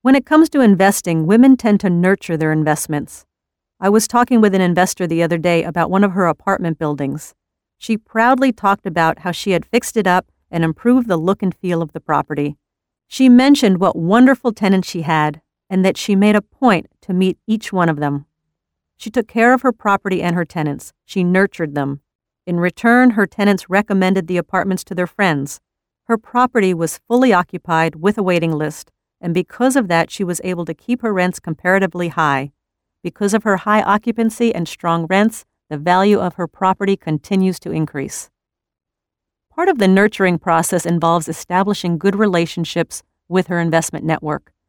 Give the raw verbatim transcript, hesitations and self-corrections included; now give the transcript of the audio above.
When it comes to investing, women tend to nurture their investments. I was talking with an investor the other day about one of her apartment buildings. She proudly talked about how she had fixed it up and improved the look and feel of the property. She mentioned what wonderful tenants she had and that she made a point to meet each one of them. She took care of her property and her tenants. She nurtured them. In return, her tenants recommended the apartments to their friends. Her property was fully occupied with a waiting list, and because of that, she was able to keep her rents comparatively high. Because of her high occupancy and strong rents, the value of her property continues to increase. Part of the nurturing process involves establishing good relationships with her investment network.